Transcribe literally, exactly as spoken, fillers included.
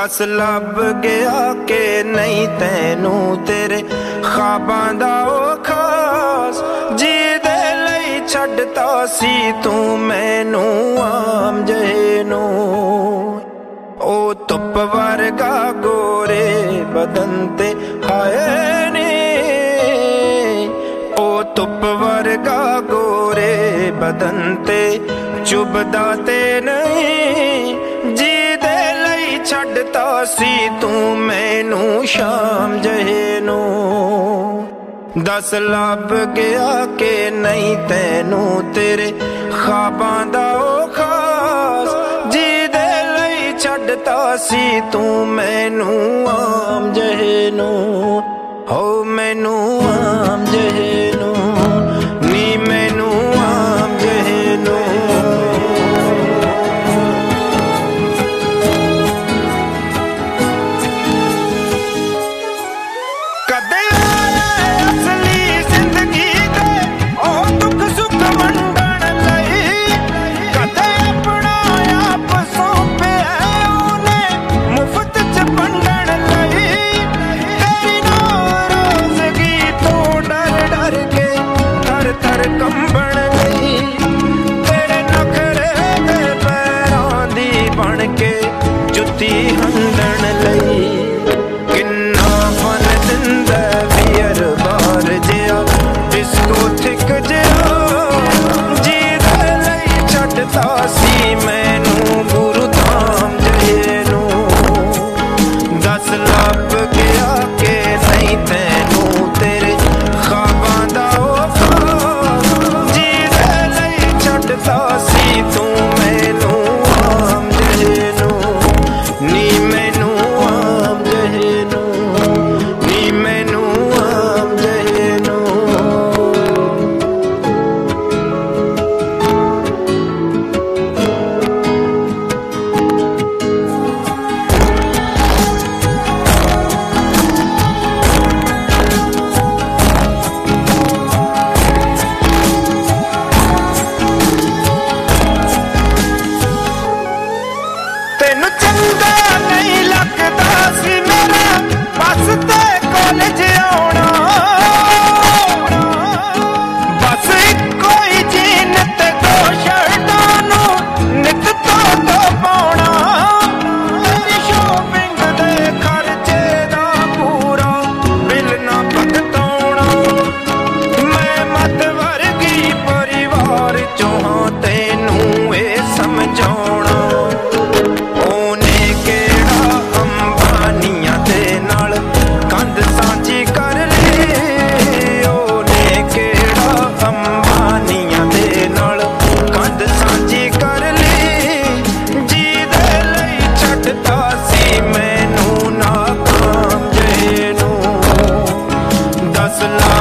दस लभ गया कि नहीं तैनू तेरे ख्वाबां दा ओ खास जिहदे लई छड्डता सी तू मैनू आम जहेनू। ओ धुप वर्गा गोरे बदन ते हाय नी, ओ धुप वर्गा गोरे बदन ते चुभदा ते नहीं जिहदे लई छड्डता सी तू मैनू शाम जहेनू। दस लभ गया कि नहीं तैनू तेरे ख्वाबां दा ओ खास जिहदे लई छड्डता सी तू मैनू आम जहेनू। हो मैनू आम जहेनू नी मैनू आम जहेनू। Love